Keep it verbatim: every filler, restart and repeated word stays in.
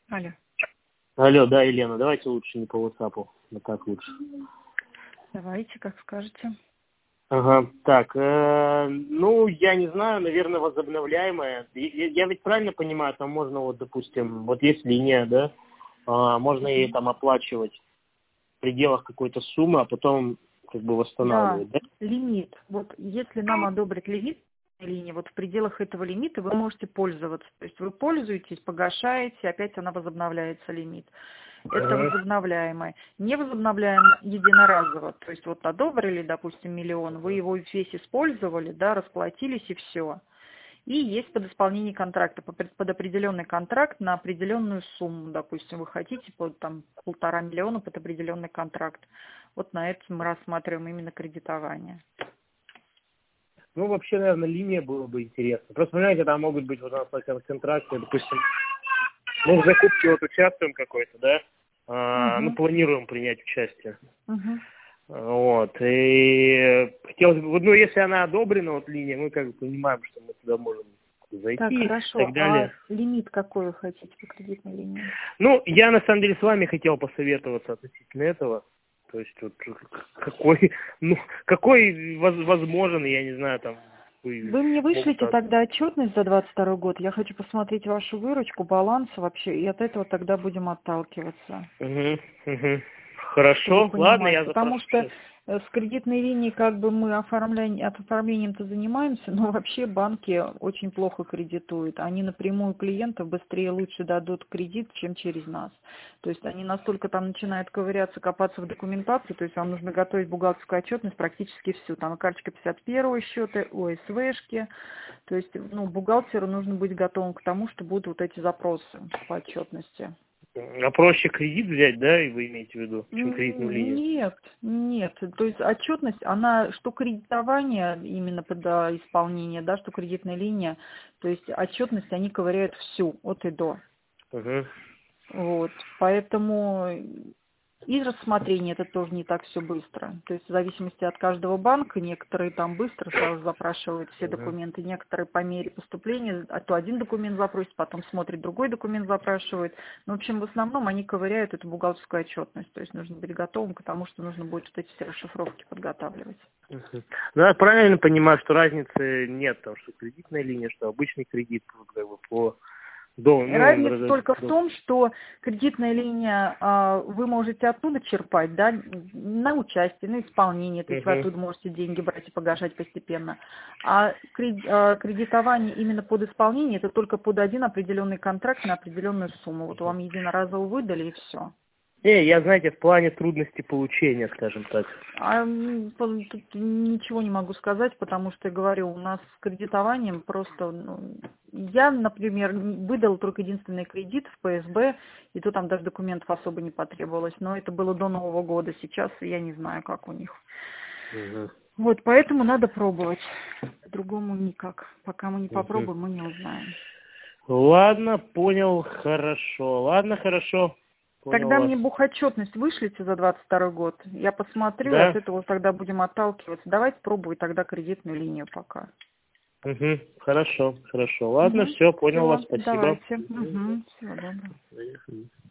Алло. Алло, да, Елена, давайте лучше не по WhatsApp, вот так лучше. Давайте, как скажете. Ага, так, э, ну, я не знаю, наверное, возобновляемая. Я, я ведь правильно понимаю, там можно, вот, допустим, вот есть линия, да, а, можно ей там оплачивать в пределах какой-то суммы, а потом как бы Да, восстанавливать, да? лимит. Вот если нам одобрят лимит линии, вот в пределах этого лимита вы можете пользоваться. То есть вы пользуетесь, погашаете, опять она возобновляется лимит. Это Ага. возобновляемое. Не возобновляемое единоразово. То есть вот одобрили, допустим, миллион, вы его весь использовали, да, расплатились и все. И есть под исполнение контракта, под под определенный контракт на определенную сумму. Допустим, вы хотите под там, полтора миллиона под определенный контракт. Вот на это мы рассматриваем именно кредитование. Ну, вообще, наверное, линия было бы интересно. Просто, понимаете, там могут быть вот у нас на контракте, допустим, мы в закупке вот участвуем какой-то, да, а, ну, Угу, планируем принять участие. угу. Вот, и хотелось бы, вот, ну, если она одобрена, вот линия, мы как бы понимаем, что мы туда можем Так, зайти и так хорошо. А далее. лимит какой вы хотите по кредитной линии? Ну, я на самом деле с вами хотел посоветоваться относительно этого. То есть вот какой, ну, какой воз- возможен, я не знаю, там вы Вы мне могут. вышлите тогда отчетность за двадцать второй год. Я хочу посмотреть вашу выручку, баланс вообще, и от этого тогда будем отталкиваться. Угу, угу. Чтобы Хорошо, ладно, понимать, я потому запрошу что сейчас. э, с кредитной линией как бы мы оформляем, от оформлением-то занимаемся, но вообще банки очень плохо кредитуют. Они напрямую клиентов быстрее и лучше дадут кредит, чем через нас. То есть они настолько там начинают ковыряться, копаться в документации, то есть вам нужно готовить бухгалтерскую отчетность практически всю. Там и карточка пятьдесят первого счета, ОСВшки. То есть ну, бухгалтеру нужно быть готовым к тому, что будут вот эти запросы по отчетности. А проще кредит взять, да, и вы имеете в виду, чем кредитную М, линию? Нет, нет. То есть отчетность, она, что кредитование именно под а, исполнение, да, что кредитная линия, то есть отчетность они ковыряют всю, от и до. Угу. Вот. Поэтому и рассмотрение это тоже не так все быстро. То есть в зависимости от каждого банка, некоторые там быстро сразу запрашивают все Угу. документы, некоторые по мере поступления, а то один документ запросит, потом смотрит, другой документ запрашивает. Ну, в общем, в основном они ковыряют эту бухгалтерскую отчетность. То есть нужно быть готовым к тому, что нужно будет вот эти все расшифровки подготавливать. Угу. Ну, я правильно понимаю, что разницы нет, там, что кредитная линия, что обычный кредит, вот, как бы по до, ну, Разница раз- только в до- том, что кредитная линия, а, вы можете оттуда черпать, да, на участие, на исполнение, то есть вы Мгм. оттуда можете деньги брать и погашать постепенно. А кред- а кредитование именно под исполнение, это только под один определенный контракт на определенную сумму. Вот вам единоразово выдали и все. Не, я, знаете, в плане трудности получения, скажем так. А м, по- тут ничего не могу сказать, потому что, я говорю, у нас с кредитованием просто... ну, я, например, выдала только единственный кредит в П С Б, и то там даже документов особо не потребовалось. Но это было до Нового года. Сейчас я не знаю, как у них. Мгм. Вот, поэтому надо пробовать. По-другому никак. Пока мы не Мгм. попробуем, мы не узнаем. Ладно, понял, хорошо. Ладно, хорошо, понял Тогда вас. мне бухотчетность вышлите за двадцать второй год. Я посмотрю, и от Да? этого тогда будем отталкиваться. Давайте пробовать тогда кредитную линию пока. Угу. Хорошо, хорошо. Ладно, Угу. все, понял вас, Все, спасибо. давайте. Угу. Всего доброго. Поехали.